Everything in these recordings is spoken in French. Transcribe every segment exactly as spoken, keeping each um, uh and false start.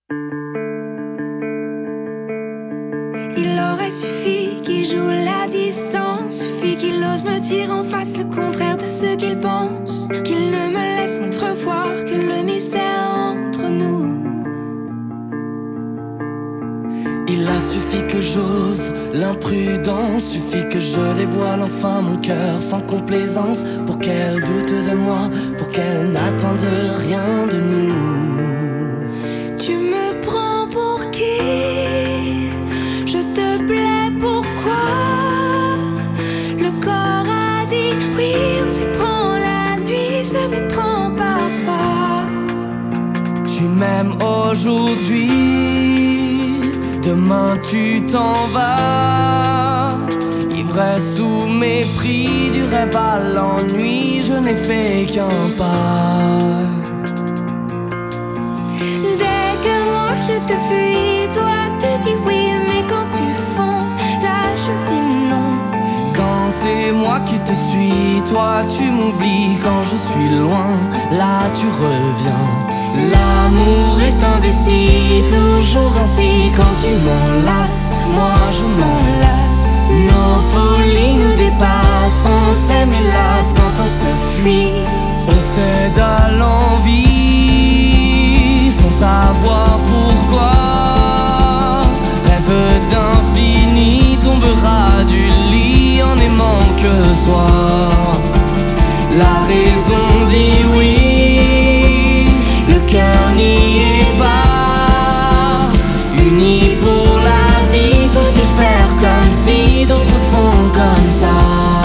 Il aurait suffi qu'il joue la distance, suffi qu'il ose me dire en face le contraire de ce qu'il pense, qu'il ne me laisse entrevoir que le mystère entre nous. Il a suffi que j'ose l'imprudence, suffit que je dévoile enfin mon cœur sans complaisance, pour qu'elle doute de moi, pour qu'elle n'attende rien de nous. Tu me prends pour qui? Je te plais, pourquoi? Le corps a dit oui, on s'y prend la nuit, ça m'éprend parfois. Tu m'aimes aujourd'hui, demain tu t'en vas. Ivresse ou mépris, du rêve à l'ennui, je n'ai fait qu'un pas. Dès que moi je te fuis, toi tu dis oui, mais quand tu fonds, là je dis non. Quand c'est moi qui te suis, toi tu m'oublies. Quand je suis loin, là tu reviens. L'amour est indécis, toujours ainsi. Quand tu m'enlaces, moi je m'enlace. Nos folies nous dépassent, on s'aime hélas. Quand on se fuit, on cède à l'envie, sans savoir pourquoi. Rêve d'infini, tombera du lit en aimant que soi. La raison dit oui, le cœur n'y est pas. Unis pour la vie, faut-il faire comme si d'autres font comme ça?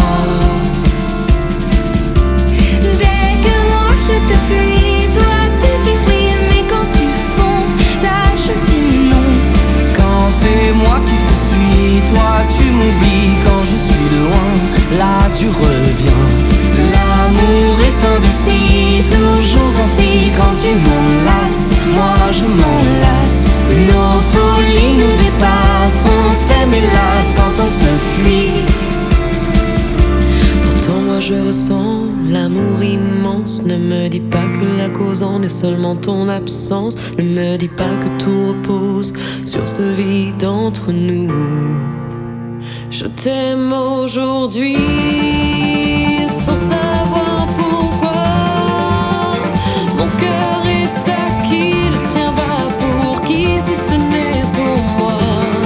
Dès que moi je te fuis, toi tu dis oui, mais quand tu fonds, là je dis non. Quand c'est moi qui te suis, toi tu m'oublies. Quand je suis loin, là tu reviens. L'amour est indécis, toujours ainsi. Quand tu m'enlaces, moi je m'enlace. Nos folies nous dépassent, on s'aime hélas quand on se fuit. Pourtant moi je ressens l'amour immense. Ne me dis pas que la cause en est seulement ton absence. Ne me dis pas que tout repose sur ce vide entre nous. Je t'aime aujourd'hui sans savoir pourquoi. Mon cœur est acquis, le tien va pour qui si ce n'est pour moi?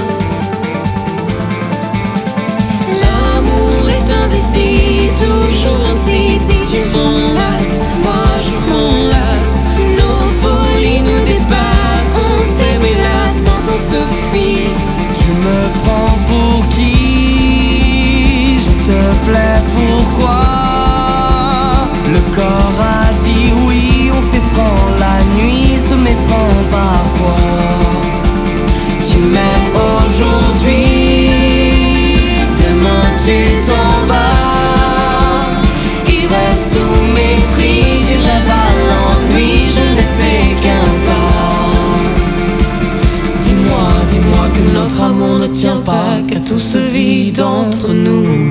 L'amour est indécis, toujours ainsi. Si tu m'enlaces, moi je m'enlace. Nos folies nous dépassent, on s'aime hélas quand on se fuit. Tu me prends pour qui? Je te plais, pourquoi? Le corps a dit oui, on s'éprend la nuit, se méprend parfois. Tu m'aimes aujourd'hui, demain tu t'en vas. Ivresse ou mépris, du rêve à l'ennui, je n'ai fait qu'un pas. Dis-moi, dis-moi que notre amour ne tient pas, qu'à tout ce vide entre nous.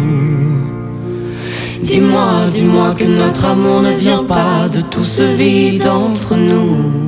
Dis-moi, dis-moi que notre amour ne vient pas de tout ce vide entre nous.